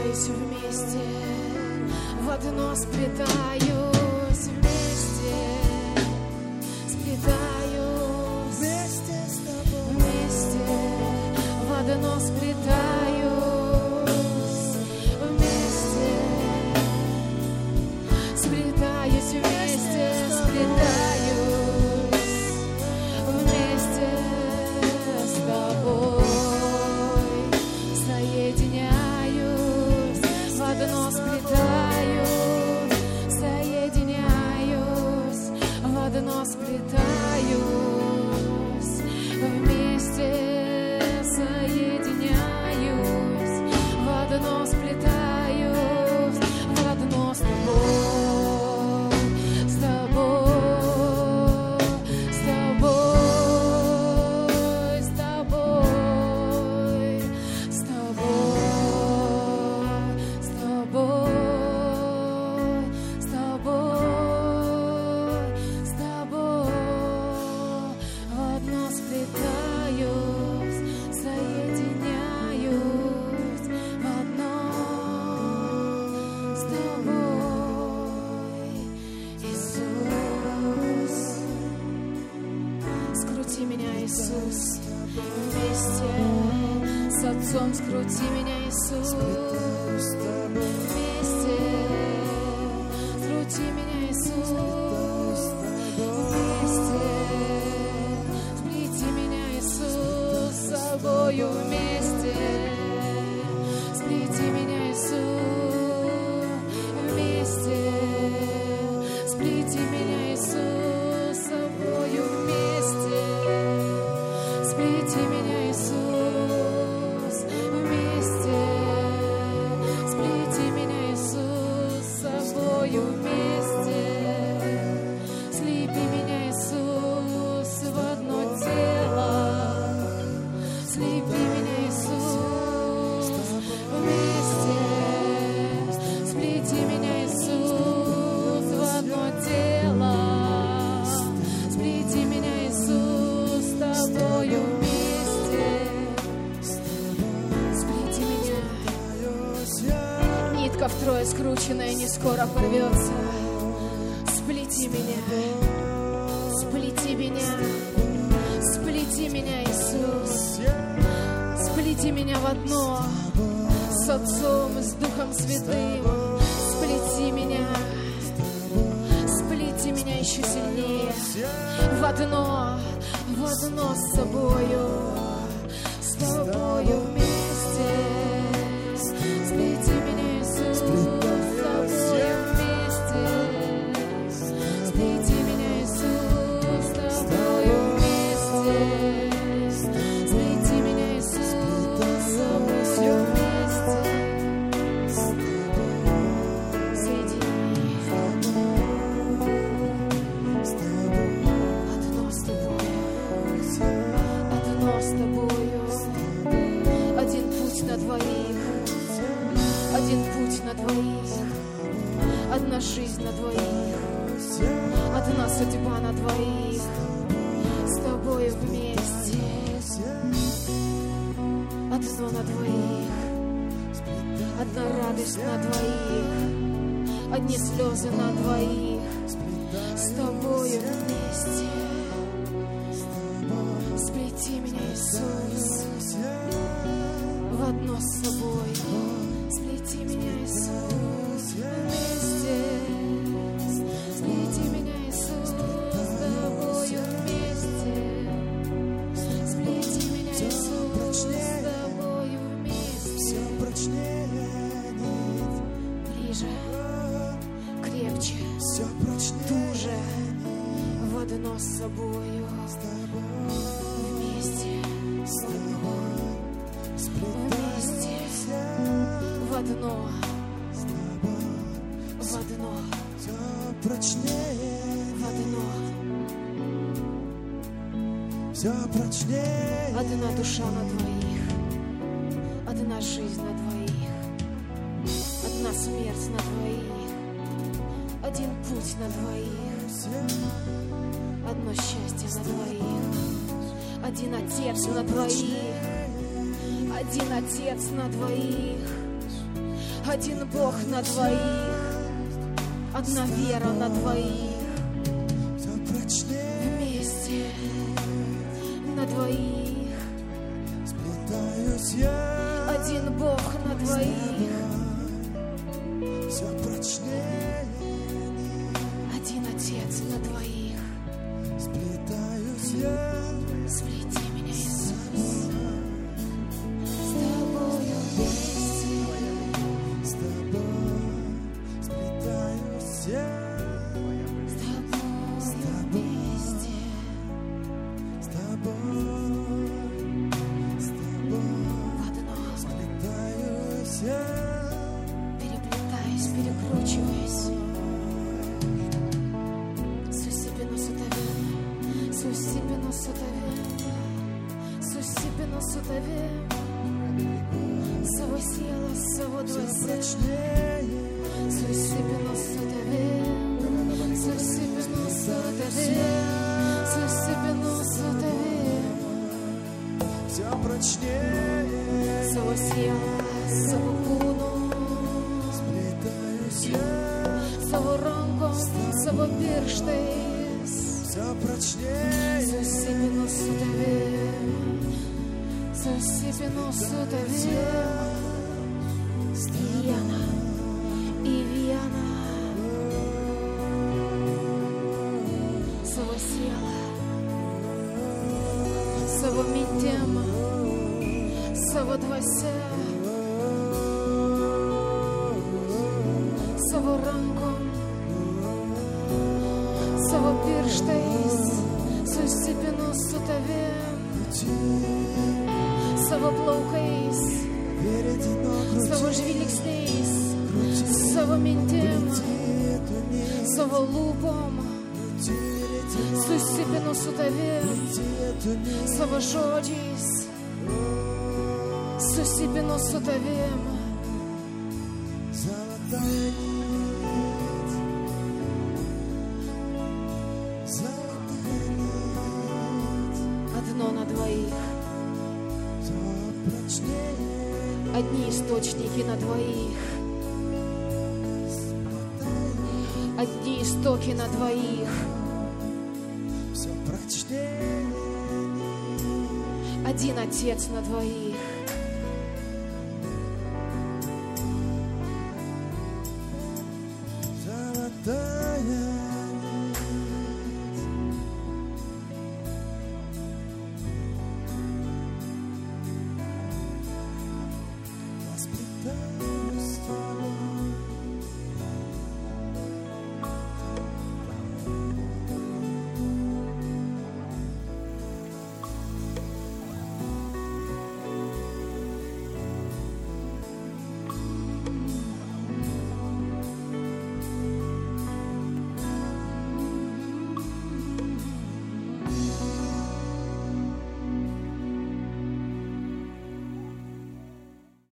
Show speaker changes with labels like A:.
A: сплетаюсь вместе, в одно сплетаюсь вместе, сплетаюсь вместе с тобой, вместе, в одно сплетаюсь вместе, сплетаюсь вместе, сплетаюсь вместе с тобой, соединяюсь, в одно сплетаюсь, соединяюсь, в одно сплетаюсь, вместе соединяюсь, в одно сплетаюсь, в одно с тобой, с тобой, с тобой, с тобой, с тобой, с тобой, с тобой, с тобой, в одно сплетаюсь, соединяюсь, в одно с тобой, Иисус. Скрути меня, Иисус, вместе с Отцом, скрути меня, Иисус, вместе, скрути меня, Иисус, вместе, сплети меня, Иисус, с собою вместе, сплети меня, Иисус, вместе, сплети меня, Иисус, с собою вместе, сплети меня, Иисус, вместе, сплети меня, Иисус, с собою вместе, слепи меня, Иисус, в одно тело, слепи меня, Иисус, вместе, сплети меня, Иисус, в одно тело, сплети меня, Иисус, с тобою вместе, сплети меня. Нитка втрое скрученная не скоро порвется. Сплети меня, сплети меня, сплети меня, Иисус, сплети меня в одно с Отцом и с Духом Святым, сплети меня еще сильнее, в одно с собою вместе, сплети меня, Иисус, с тобою вместе, сплети меня, Иисус, с тобою вместе, сплети меня, Иисус, с собою вместе, соедини, одно с тобою, один путь на двоих, один путь на двоих, одна жизнь на двоих, одна судьба на двоих, с тобою вместе, одно на двоих, одна радость на двоих, одни слезы на двоих, с тобою вместе. Сплети меня, Иисус, в одно с собой. Сплети меня, Иисус, вместе. Сплети меня, Иисус, с тобою вместе. Сплети меня, Иисус, с тобою вместе. Ближе, крепче, туже, в одно с собою. Вместе, в одно, одна душа на двоих, одна жизнь на двоих, одна смерть на двоих, один путь на двоих, одно счастье на двоих, один отец на двоих, один отец на двоих, Один Бог на двоих, одна вера на двоих, вместе на двоих. Один Бог на двоих, один Отец на двоих. Сплети меня, Иисус, с Тобою вместе. С Тобой вместе. Переплетаясь, перекручиваясь. Susipinu su tavim, savo sielą, savo dvasią. Susipinu su tavim, susipinu su tavim, susipinu su tavim. Savo sielą, savo kūnu, savo rankom, savo pirštais. Susipinu su tavim, susipinu su tavim. Viena į vieną. Savo sielą, savo mintim, savo dvasia, savo rankom, savo pirštais. Susipinu su tavim, savo plaukais, savo žvilgsniais, savo mintim, savo lūpom. Susipinu su tavim, savo žodžiais. Susipinu su tavim. Одно на двоих. Одни источники на двоих. Одни истоки на двоих. Один Отец на двоих.